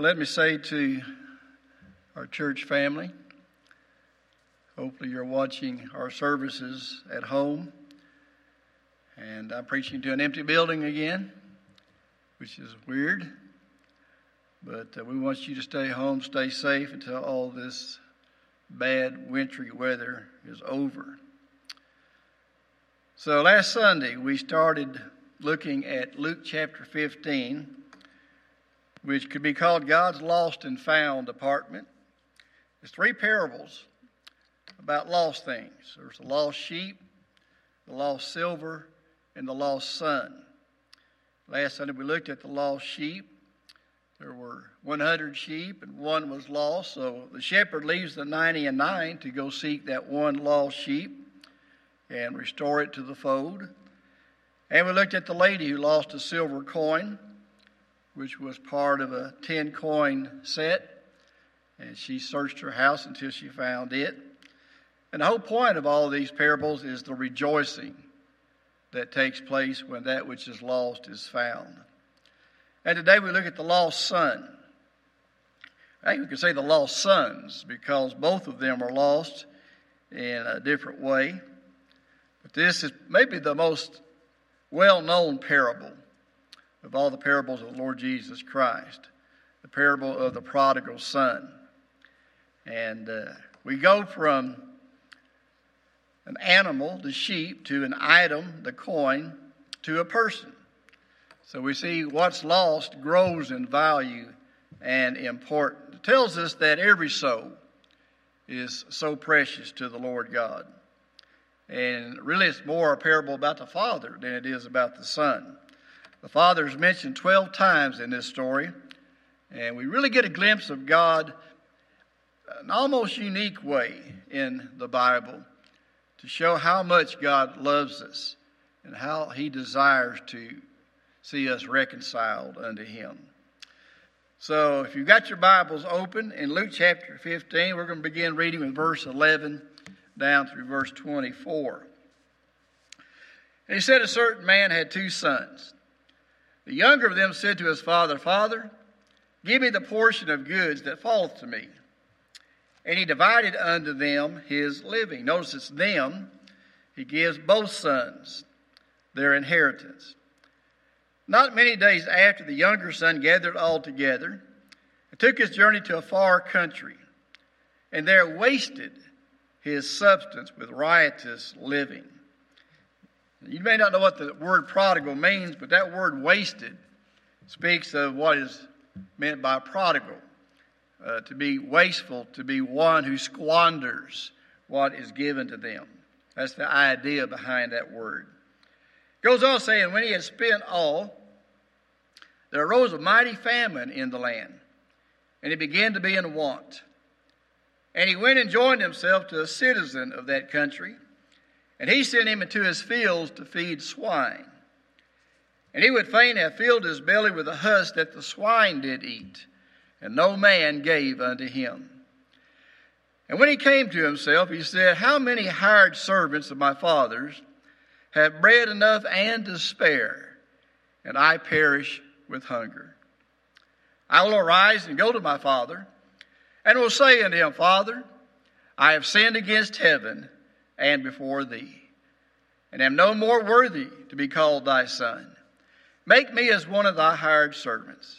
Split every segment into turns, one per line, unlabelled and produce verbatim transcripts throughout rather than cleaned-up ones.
Well, let me say to our church family, hopefully you're watching our services at home. And I'm preaching to an empty building again, which is weird. But uh, we want you to stay home, stay safe until all this bad wintry weather is over. So last Sunday we started looking at Luke chapter fifteen, which could be called God's Lost and Found Department. There's three parables about lost things. There's the lost sheep, the lost silver, and the lost son. Last Sunday we looked at the lost sheep. There were one hundred sheep and one was lost. So the shepherd leaves the ninety and nine to go seek that one lost sheep and restore it to the fold. And we looked at the lady who lost a silver coin, which was part of a ten coin set. And she searched her house until she found it. And the whole point of all of these parables is the rejoicing that takes place when that which is lost is found. And today we look at the lost son. I think we can say the lost sons because both of them are lost in a different way. But this is maybe the most well-known parable of all the parables of the Lord Jesus Christ, the parable of the prodigal son. And uh, we go from an animal, the sheep, to an item, the coin, to a person. So we see what's lost grows in value and importance. It tells us that every soul is so precious to the Lord God. And really it's more a parable about the Father than it is about the Son. The Father is mentioned twelve times in this story, and we really get a glimpse of God in an almost unique way in the Bible to show how much God loves us and how He desires to see us reconciled unto Him. So if you've got your Bibles open in Luke chapter fifteen, we're going to begin reading with verse eleven down through verse twenty-four. And he said, a certain man had two sons. The younger of them said to his father, Father, give me the portion of goods that falleth to me. And he divided unto them his living. Notice it's them. He gives both sons their inheritance. Not many days after, the younger son gathered all together and took his journey to a far country, and there wasted his substance with riotous living. You may not know what the word prodigal means, but that word wasted speaks of what is meant by prodigal. Uh, to be wasteful, to be one who squanders what is given to them. That's the idea behind that word. Goes on saying, when he had spent all, there arose a mighty famine in the land, and he began to be in want. And he went and joined himself to a citizen of that country, and he sent him into his fields to feed swine. And he would fain have filled his belly with the husk that the swine did eat, and no man gave unto him. And when he came to himself, he said, how many hired servants of my father's have bread enough and to spare, and I perish with hunger? I will arise and go to my father, and will say unto him, Father, I have sinned against heaven and before thee, and am no more worthy to be called thy son. Make me as one of thy hired servants.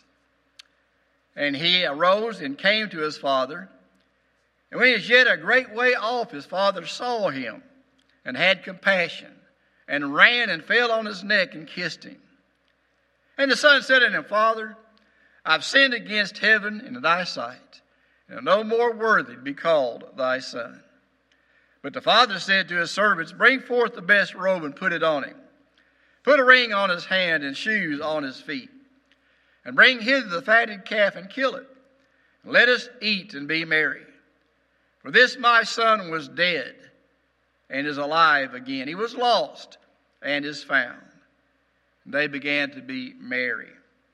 And he arose and came to his father. And when he was yet a great way off, his father saw him and had compassion, and ran and fell on his neck and kissed him. And the son said unto him, Father, I've sinned against heaven and in thy sight, and am no more worthy to be called thy son. But the father said to his servants, bring forth the best robe and put it on him. Put a ring on his hand and shoes on his feet. And bring hither the fatted calf and kill it. And let us eat and be merry. For this my son was dead and is alive again. He was lost and is found. And they began to be merry.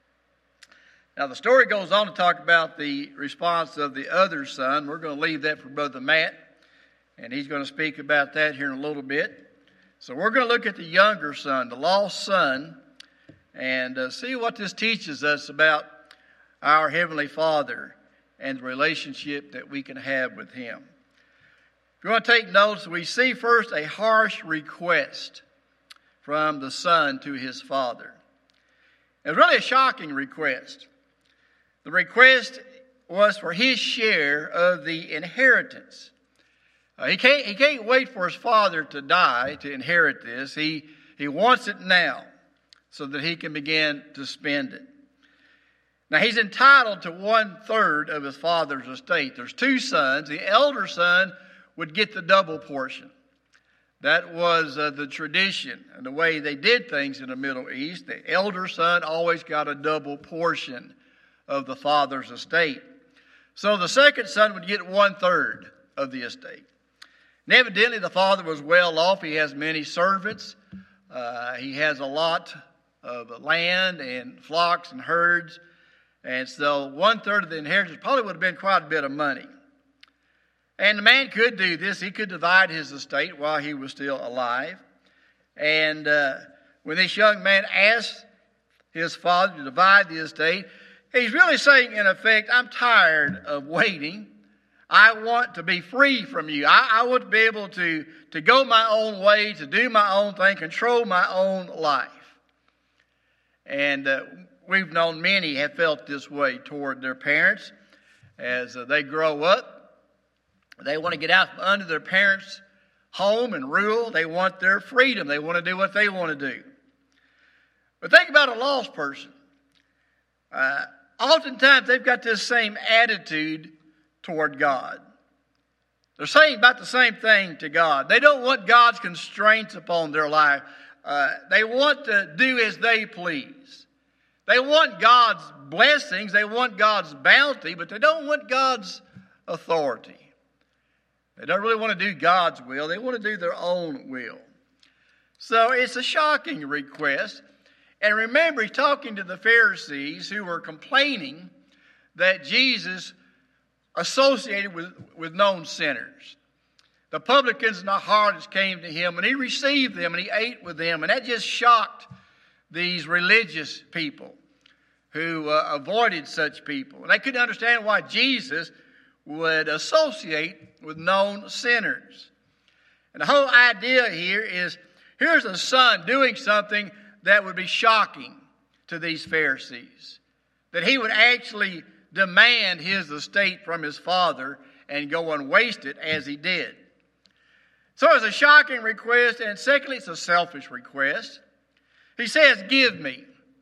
Now the story goes on to talk about the response of the other son. We're going to leave that for Brother Matt, and he's going to speak about that here in a little bit. So we're going to look at the younger son, the lost son, and uh, see what this teaches us about our Heavenly Father and the relationship that we can have with Him. If you want to take notes, we see first a harsh request from the son to his father. It was really a shocking request. The request was for his share of the inheritance. Uh, he can't, he can't wait for his father to die to inherit this. He, he wants it now so that he can begin to spend it. Now, he's entitled to one-third of his father's estate. There's two sons. The elder son would get the double portion. That was uh, the tradition and the way they did things in the Middle East. The elder son always got a double portion of the father's estate. So the second son would get one-third of the estate. And evidently the father was well off. He has many servants. Uh, he has a lot of land and flocks and herds. And so one-third of the inheritance probably would have been quite a bit of money. And the man could do this. He could divide his estate while he was still alive. And uh, when this young man asked his father to divide the estate, he's really saying, in effect, I'm tired of waiting. I want to be free from you. I, I want to be able to, to go my own way, to do my own thing, control my own life. And uh, we've known many have felt this way toward their parents as uh, they grow up. They want to get out from under their parents' home and rule. They want their freedom. They want to do what they want to do. But think about a lost person. Uh, oftentimes they've got this same attitude toward God. They're saying about the same thing to God. They don't want God's constraints upon their life. Uh, they want to do as they please. They want God's blessings. They want God's bounty, but they don't want God's authority. They don't really want to do God's will. They want to do their own will. So it's a shocking request. And remember, he's talking to the Pharisees who were complaining that Jesus associated with, with known sinners. The publicans and the harlots came to him, and he received them, and he ate with them. And that just shocked these religious people who uh, avoided such people. And they couldn't understand why Jesus would associate with known sinners. And the whole idea here is, here's a son doing something that would be shocking to these Pharisees. That he would actually demand his estate from his father and go and waste it as he did. So it's a shocking request, and secondly, it's a selfish request. He says, give me.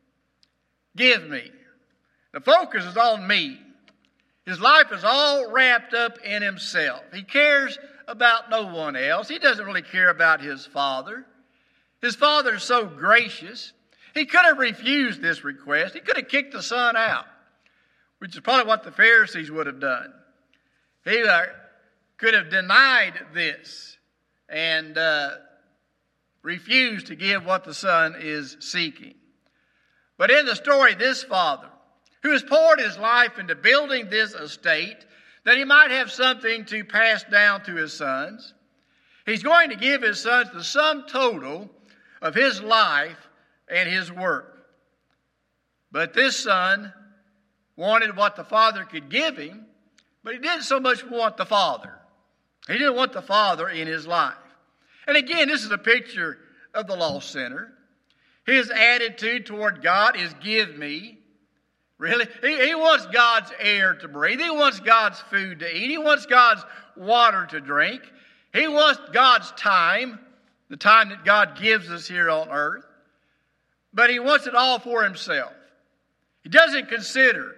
Give me. The focus is on me. His life is all wrapped up in himself. He cares about no one else. He doesn't really care about his father. His father is so gracious. He could have refused this request. He could have kicked the son out, which is probably what the Pharisees would have done. He uh, could have denied this and uh, refused to give what the son is seeking. But in the story, this father, who has poured his life into building this estate, that he might have something to pass down to his sons. He's going to give his sons the sum total of his life and his work. But this son wanted what the father could give him, but he didn't so much want the father. He didn't want the father in his life. And again, this is a picture of the lost sinner. His attitude toward God is give me. Really? He, he wants God's air to breathe. He wants God's food to eat. He wants God's water to drink. He wants God's time, the time that God gives us here on earth. But he wants it all for himself. He doesn't consider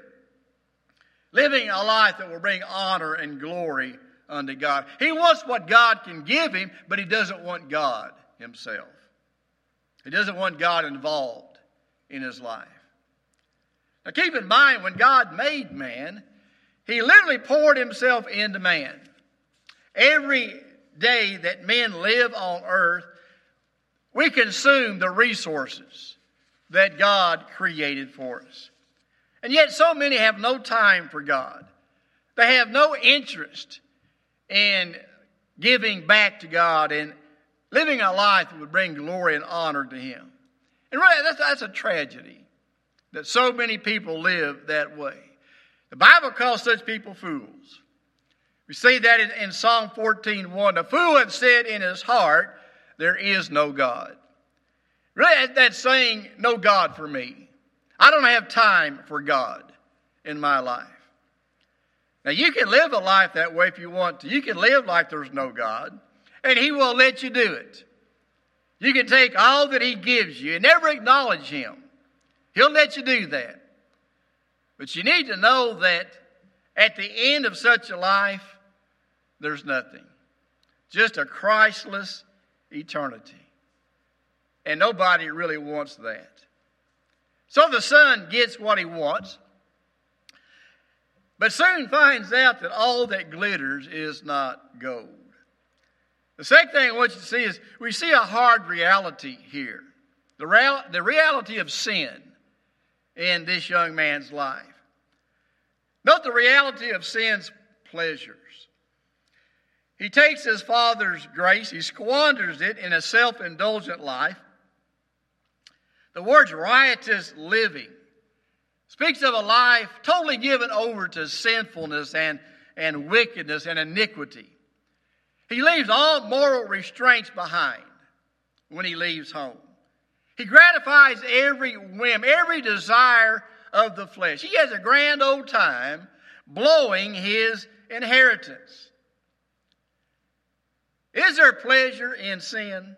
living a life that will bring honor and glory unto God. He wants what God can give him, but he doesn't want God himself. He doesn't want God involved in his life. Now keep in mind, when God made man, he literally poured himself into man. Every day that men live on earth, we consume the resources that God created for us. And yet so many have no time for God. They have no interest in giving back to God and living a life that would bring glory and honor to him. And really, that's, that's a tragedy that so many people live that way. The Bible calls such people fools. We see that in, in Psalm fourteen one. The fool hath said in his heart, there is no God. Really, that's saying, no God for me. I don't have time for God in my life. Now, you can live a life that way if you want to. You can live like there's no God, and He will let you do it. You can take all that He gives you and never acknowledge Him. He'll let you do that. But you need to know that at the end of such a life, there's nothing. Just a Christless eternity. And nobody really wants that. So the son gets what he wants, but soon finds out that all that glitters is not gold. The second thing I want you to see is we see a hard reality here. The, real, the reality of sin in this young man's life. Note the reality of sin's pleasures. He takes his father's grace, he squanders it in a self-indulgent life. The words riotous living speaks of a life totally given over to sinfulness and, and wickedness and iniquity. He leaves all moral restraints behind when he leaves home. He gratifies every whim, every desire of the flesh. He has a grand old time blowing his inheritance. Is there pleasure in sin?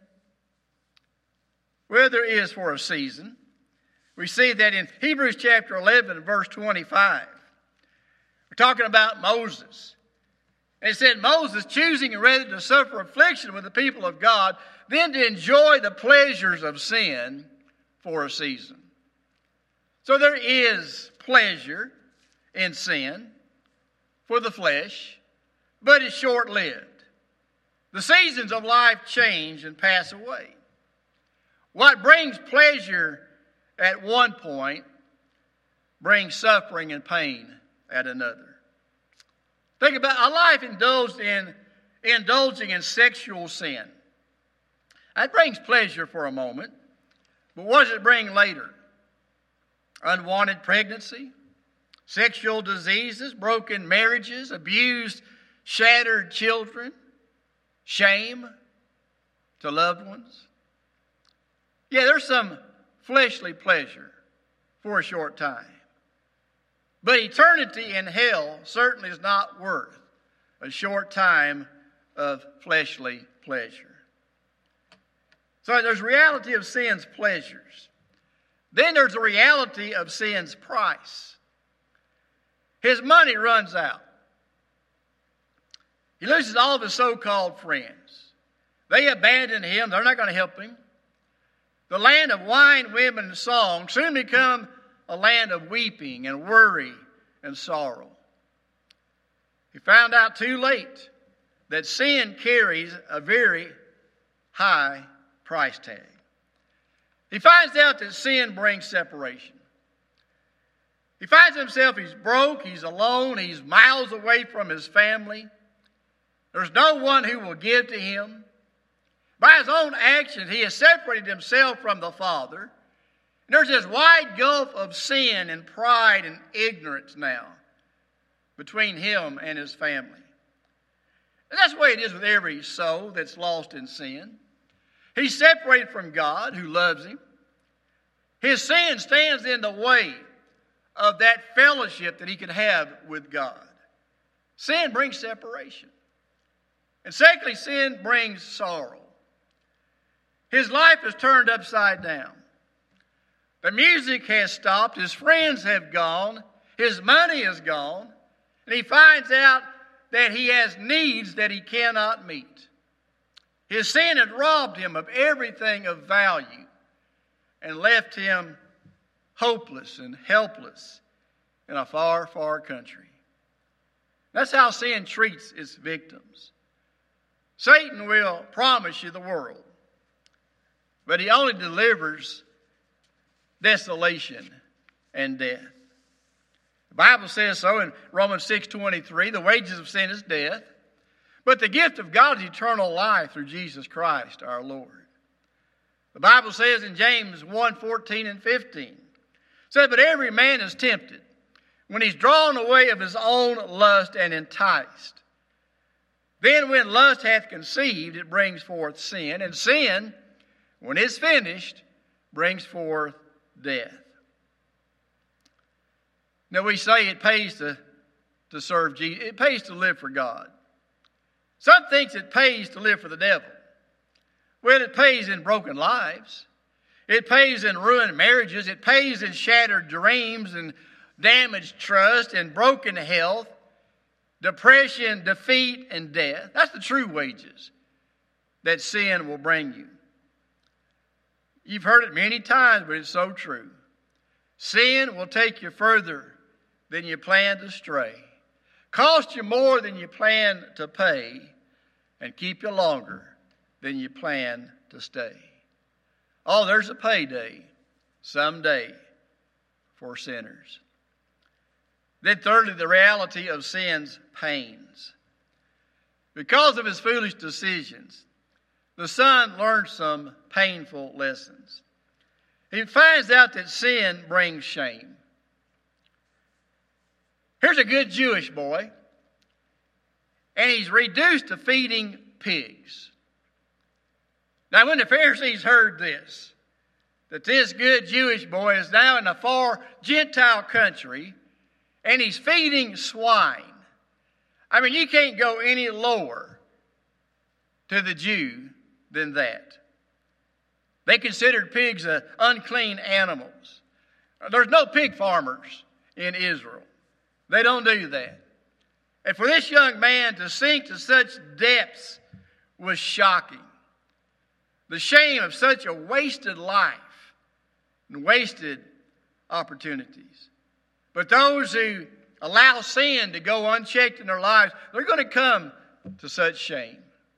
Well, there is for a season. We see that in Hebrews chapter eleven, verse twenty-five. We're talking about Moses. And it said, Moses choosing and ready to suffer affliction with the people of God, then to enjoy the pleasures of sin for a season. So there is pleasure in sin for the flesh, but it's short-lived. The seasons of life change and pass away. What brings pleasure at one point brings suffering and pain at another. Think about a life indulged in indulging in sexual sin. That brings pleasure for a moment, but what does it bring later? Unwanted pregnancy, sexual diseases, broken marriages, abused, shattered children, shame to loved ones. Yeah, there's some fleshly pleasure for a short time. But eternity in hell certainly is not worth a short time of fleshly pleasure. So there's reality of sin's pleasures. Then there's the reality of sin's price. His money runs out. He loses all of his so-called friends. They abandon him. They're not going to help him. The land of wine, women, and song soon become a land of weeping and worry and sorrow. He found out too late that sin carries a very high price tag. He finds out that sin brings separation. He finds himself, he's broke, he's alone, he's miles away from his family. There's no one who will give to him. By his own actions, he has separated himself from the Father. And there's this wide gulf of sin and pride and ignorance now between him and his family. And that's the way it is with every soul that's lost in sin. He's separated from God, who loves him. His sin stands in the way of that fellowship that he can have with God. Sin brings separation. And secondly, sin brings sorrow. His life is turned upside down. The music has stopped. His friends have gone. His money is gone. And he finds out that he has needs that he cannot meet. His sin had robbed him of everything of value and left him hopeless and helpless in a far, far country. That's how sin treats its victims. Satan will promise you the world, but he only delivers desolation and death. The Bible says so in Romans six twenty-three, the wages of sin is death, but the gift of God is eternal life through Jesus Christ our Lord. The Bible says in James one fourteen and fifteen, said, but every man is tempted when he's drawn away of his own lust and enticed. Then when lust hath conceived, it brings forth sin. And sin, when it's finished, brings forth death. Now we say it pays to, to serve Jesus. It pays to live for God. Some thinks it pays to live for the devil. Well, it pays in broken lives. It pays in ruined marriages. It pays in shattered dreams and damaged trust and broken health, depression, defeat, and death. That's the true wages that sin will bring you. You've heard it many times, but it's so true. Sin will take you further than you plan to stray, cost you more than you plan to pay, and keep you longer than you plan to stay. Oh, there's a payday someday for sinners. Then thirdly, the reality of sin's pains. Because of his foolish decisions, the son learns some painful lessons. He finds out that sin brings shame. Here's a good Jewish boy, and he's reduced to feeding pigs. Now, when the Pharisees heard this, that this good Jewish boy is now in a far Gentile country, and he's feeding swine. I mean, you can't go any lower to the Jew than that. They considered pigs uh, unclean animals. There's no pig farmers in Israel. They don't do that. And for this young man to sink to such depths was shocking. The shame of such a wasted life and wasted opportunities. But those who allow sin to go unchecked in their lives, they're going to come to such shame.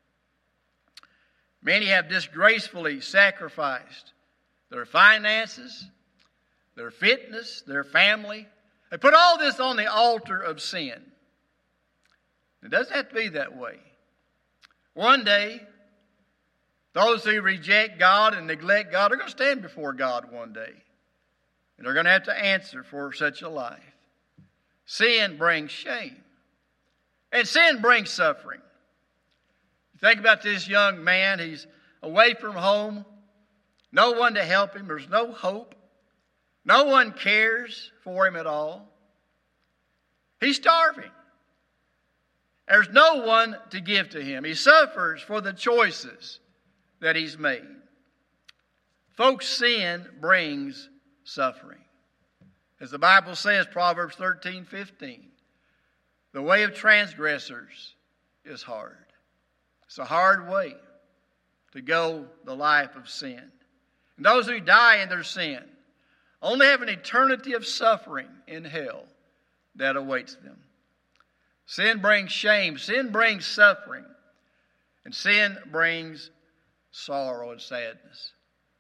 Many have disgracefully sacrificed their finances, their fitness, their family. They put all this on the altar of sin. It doesn't have to be that way. One day, those who reject God and neglect God are going to stand before God one day. And they're going to have to answer for such a life. Sin brings shame. And sin brings suffering. Think about this young man. He's away from home. No one to help him. There's no hope. No one cares for him at all. He's starving. There's no one to give to him. He suffers for the choices that he's made. Folks, sin brings suffering. As the Bible says, Proverbs thirteen fifteen, the way of transgressors is hard. It's a hard way to go the life of sin. And those who die in their sin only have an eternity of suffering in hell that awaits them. Sin brings shame. Sin brings suffering. And sin brings sorrow and sadness.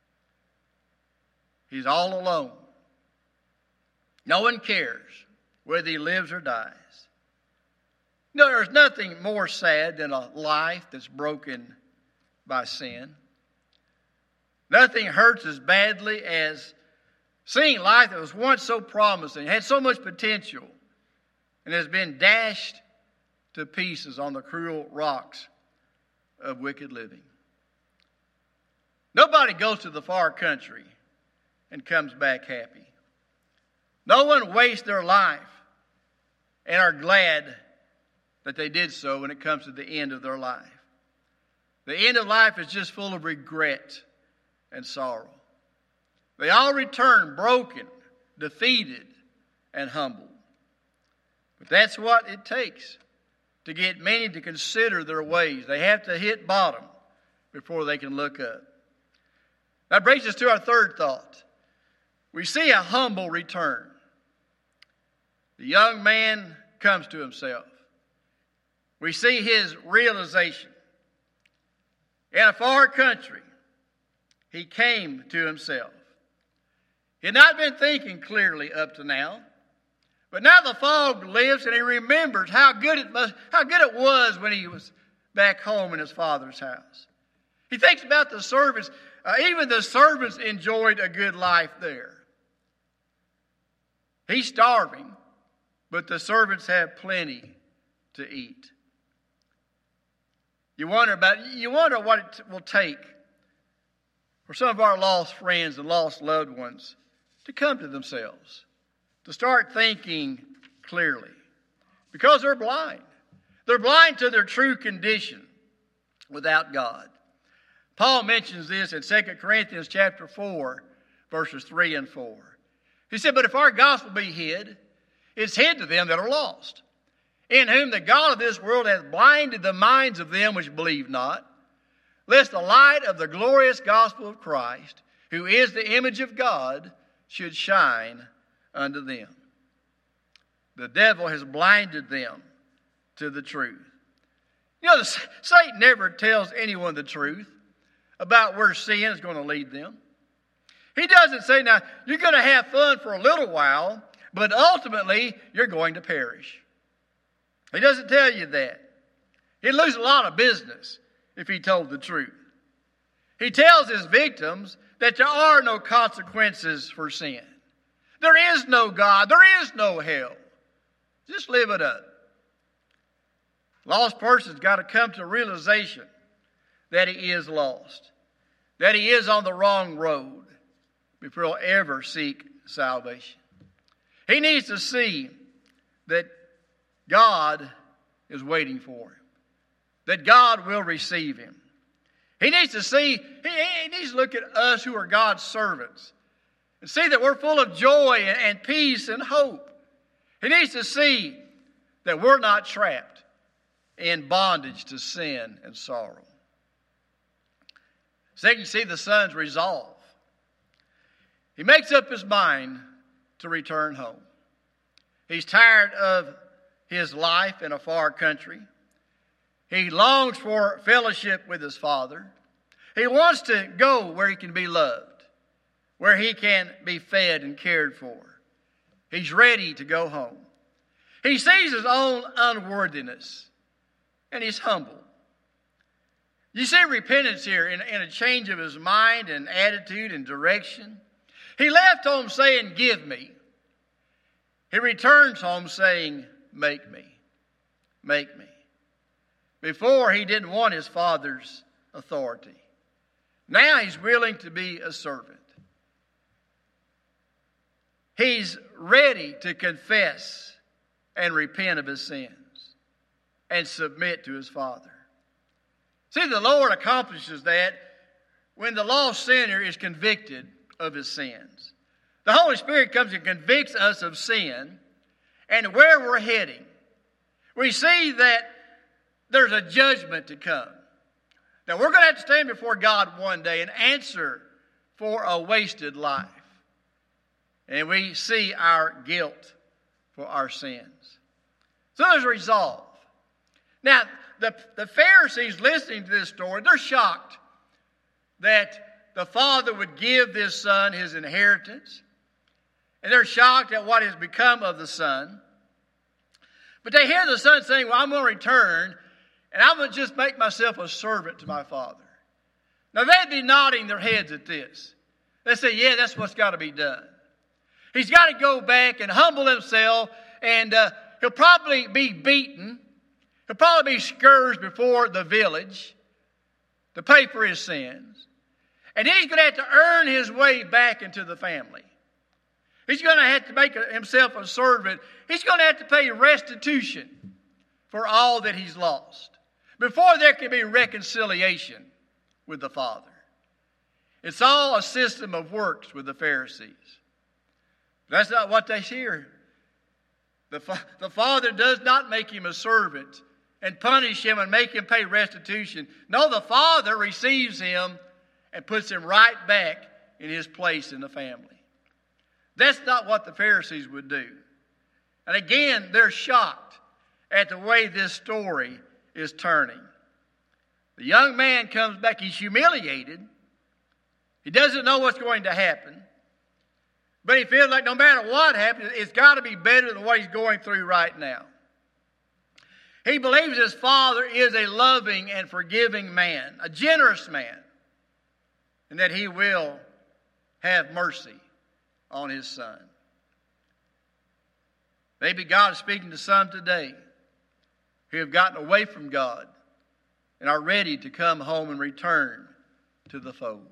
He's all alone. No one cares whether he lives or dies. No, there's nothing more sad than a life that's broken by sin. Nothing hurts as badly as seeing life that was once so promising, had so much potential, and has been dashed to pieces on the cruel rocks of wicked living. Nobody goes to the far country and comes back happy. No one wastes their life and are glad that they did so when it comes to the end of their life. The end of life is just full of regret and sorrow. They all return broken, defeated, and humbled. But that's what it takes to get many to consider their ways. They have to hit bottom before they can look up. That brings us to our third thought. We see a humble return. The young man comes to himself. We see his realization. In a far country, he came to himself. He had not been thinking clearly up to now, but now the fog lifts and he remembers how good it must, how good it was when he was back home in his father's house. He thinks about the servants. Uh, even the servants enjoyed a good life there. He's starving, but the servants have plenty to eat. You wonder about you wonder what it will take for some of our lost friends and lost loved ones to come to themselves, to start thinking clearly, because they're blind. They're blind to their true condition without God. Paul mentions this in Second Corinthians chapter four, verses three and four. He said, "But if our gospel be hid, it's hid to them that are lost, in whom the God of this world hath blinded the minds of them which believe not, lest the light of the glorious gospel of Christ, who is the image of God, should shine unto them." The devil has blinded them to the truth. You know, Satan never tells anyone the truth about where sin is going to lead them. He doesn't say, now, you're going to have fun for a little while, but ultimately you're going to perish. He doesn't tell you that. He'd lose a lot of business if he told the truth. He tells his victims that there are no consequences for sin. There is no God. There is no hell. Just live it up. Lost person's got to come to a realization that he is lost, that he is on the wrong road before he'll ever seek salvation. He needs to see that God is waiting for him, that God will receive him. He needs to see, he, he needs to look at us who are God's servants and see that we're full of joy and, and peace and hope. He needs to see that we're not trapped in bondage to sin and sorrow. Second, you see the son's resolve. He makes up his mind to return home. He's tired of his life in a far country. He longs for fellowship with his father. He wants to go where he can be loved, where he can be fed and cared for. He's ready to go home. He sees his own unworthiness, and he's humble. You see repentance here in, in a change of his mind and attitude and direction. He left home saying, "Give me." He returns home saying, "Make me. Make me." Before, he didn't want his father's authority. Now he's willing to be a servant. He's ready to confess and repent of his sins and submit to his father. See, the Lord accomplishes that when the lost sinner is convicted of his sins. The Holy Spirit comes and convicts us of sin and where we're heading. We see that there's a judgment to come. Now, we're going to have to stand before God one day and answer for a wasted life. And we see our guilt for our sins. So there's resolve. Now, the, the Pharisees listening to this story, they're shocked that the father would give this son his inheritance. And they're shocked at what has become of the son. But they hear the son saying, "Well, I'm going to return, and I'm going to just make myself a servant to my father." Now, they'd be nodding their heads at this. They say, "Yeah, that's what's got to be done." He's got to go back and humble himself, and uh, he'll probably be beaten. He'll probably be scourged before the village to pay for his sins. And then he's going to have to earn his way back into the family. He's going to have to make himself a servant. He's going to have to pay restitution for all that he's lost before there can be reconciliation with the Father. It's all a system of works with the Pharisees. But that's not what they hear. The, fa- the Father does not make him a servant and punish him and make him pay restitution. No, the Father receives him and puts him right back in his place in the family. That's not what the Pharisees would do. And again, they're shocked at the way this story is turning. The young man comes back. He's humiliated. He doesn't know what's going to happen. But he feels like no matter what happens, it's got to be better than what he's going through right now. He believes his father is a loving and forgiving man, a generous man, and that he will have mercy on his son. Maybe God is speaking to some today who have gotten away from God and are ready to come home and return to the fold.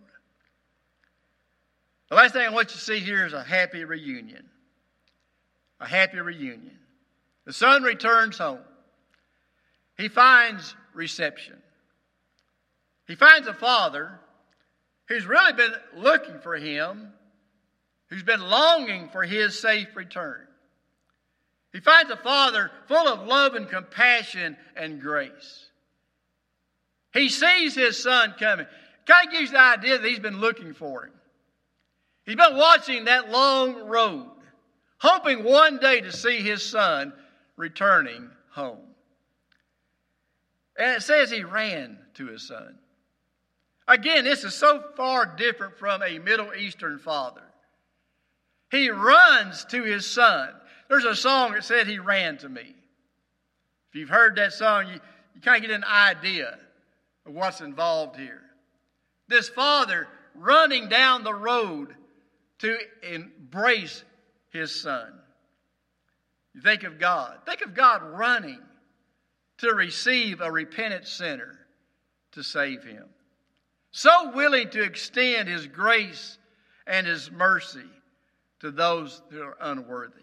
The last thing I want you to see here is a happy reunion. A happy reunion. The son returns home. He finds reception. He finds a father who's really been looking for him, who's been longing for his safe return. He finds a father full of love and compassion and grace. He sees his son coming. Kind of gives the idea that he's been looking for him. He's been watching that long road, hoping one day to see his son returning home. And it says he ran to his son. Again, this is so far different from a Middle Eastern father. He runs to his son. There's a song that said he ran to me. If you've heard that song, you, you kind of get an idea of what's involved here. This father running down the road to embrace his son. You think of God. Think of God running to receive a repentant sinner to save him. So willing to extend his grace and his mercy to those who are unworthy.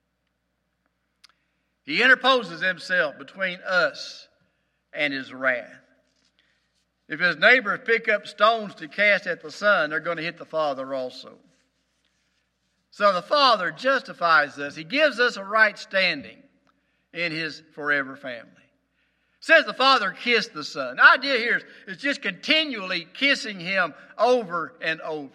He interposes himself between us and his wrath. If his neighbors pick up stones to cast at the son, they're going to hit the father also. So the Father justifies us. He gives us a right standing in his forever family. It says the Father kissed the Son. The idea here is, is just continually kissing him over and over.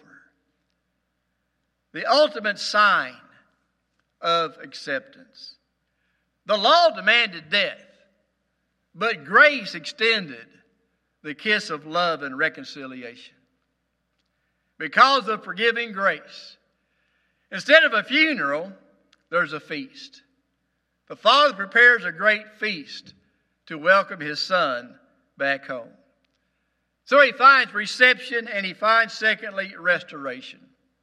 The ultimate sign of acceptance. The law demanded death, but grace extended the kiss of love and reconciliation. Because of forgiving grace, instead of a funeral, there's a feast. The Father prepares a great feast to welcome his son back home. So he finds reception and he finds, secondly, restoration.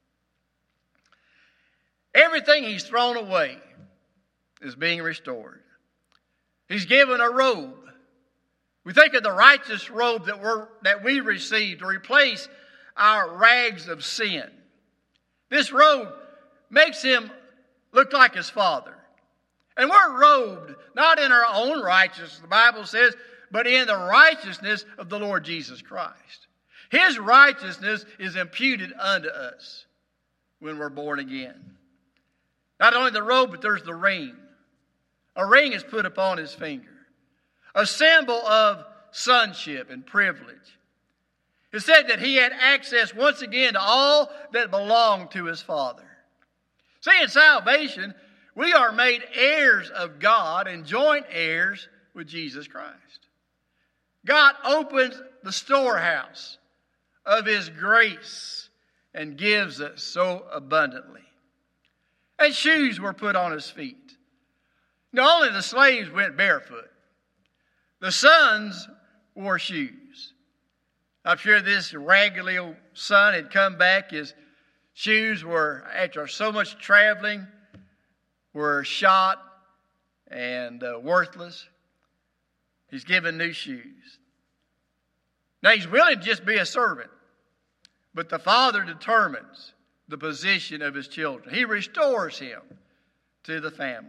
Everything he's thrown away is being restored. He's given a robe. We think of the righteous robe that, we're, that we received to replace our rags of sin. This robe makes him look like his father. And we're robed not in our own righteousness, the Bible says, but in the righteousness of the Lord Jesus Christ. His righteousness is imputed unto us when we're born again. Not only the robe, but there's the ring. A ring is put upon his finger. A symbol of sonship and privilege. It said that he had access once again to all that belonged to his Father. See, in salvation, we are made heirs of God and joint heirs with Jesus Christ. God opens the storehouse of his grace and gives us so abundantly. And shoes were put on his feet. Not only the slaves went barefoot, the sons wore shoes. I'm sure this raggedy old son had come back. His shoes were, after so much traveling, were shot and uh, worthless. He's given new shoes. Now he's willing to just be a servant, but the Father determines the position of his children. He restores him to the family.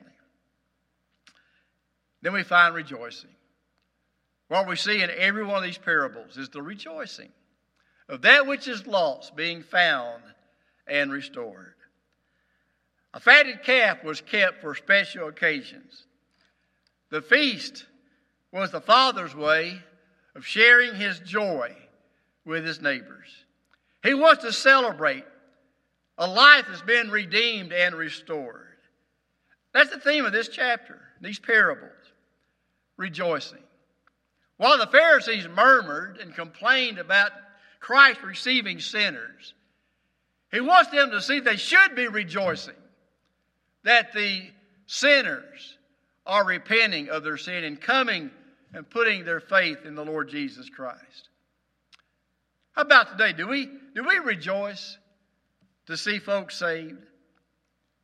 Then we find rejoicing. What we see in every one of these parables is the rejoicing of that which is lost being found and restored. A fatted calf was kept for special occasions. The feast was the Father's way of sharing his joy with his neighbors. He wants to celebrate a life that's been redeemed and restored. That's the theme of this chapter, these parables. Rejoicing. While the Pharisees murmured and complained about Christ receiving sinners, he wants them to see they should be rejoicing that the sinners are repenting of their sin and coming and putting their faith in the Lord Jesus Christ. How about today? Do we, do we rejoice to see folks saved?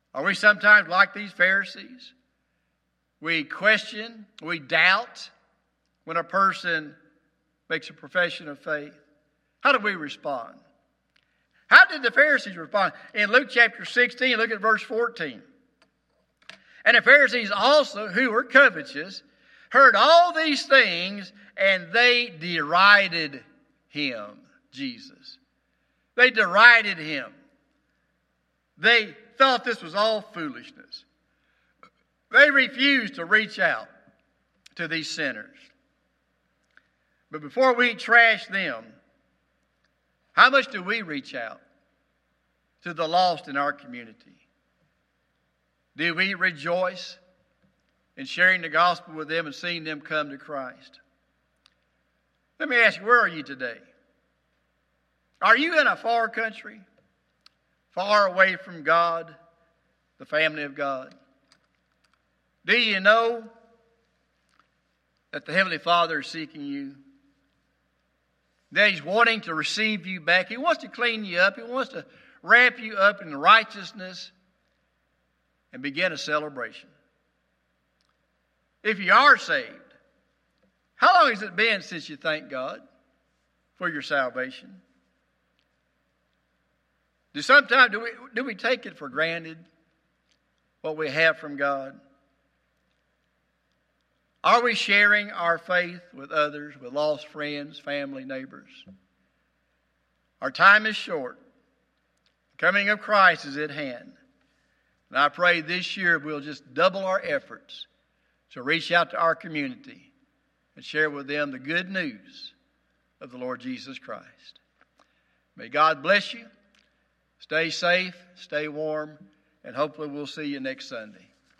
Are we sometimes like these Pharisees? We question, we doubt when a person makes a profession of faith. How do we respond? How did the Pharisees respond? In Luke chapter sixteen, look at verse fourteen. And the Pharisees also, who were covetous, heard all these things, and they derided him, Jesus. They derided him. They thought this was all foolishness. They refused to reach out to these sinners. But before we trash them, how much do we reach out to the lost in our community? Do we rejoice in sharing the gospel with them and seeing them come to Christ? Let me ask you, where are you today? Are you in a far country, far away from God, the family of God? Do you know that the Heavenly Father is seeking you? That He's wanting to receive you back. He wants to clean you up. He wants to wrap you up in righteousness and begin a celebration. If you are saved, how long has it been since you thanked God for your salvation? Do sometimes do we do we take it for granted what we have from God? Are we sharing our faith with others, with lost friends, family, neighbors? Our time is short. The coming of Christ is at hand. And I pray this year we'll just double our efforts to reach out to our community and share with them the good news of the Lord Jesus Christ. May God bless you. Stay safe, stay warm, and hopefully we'll see you next Sunday.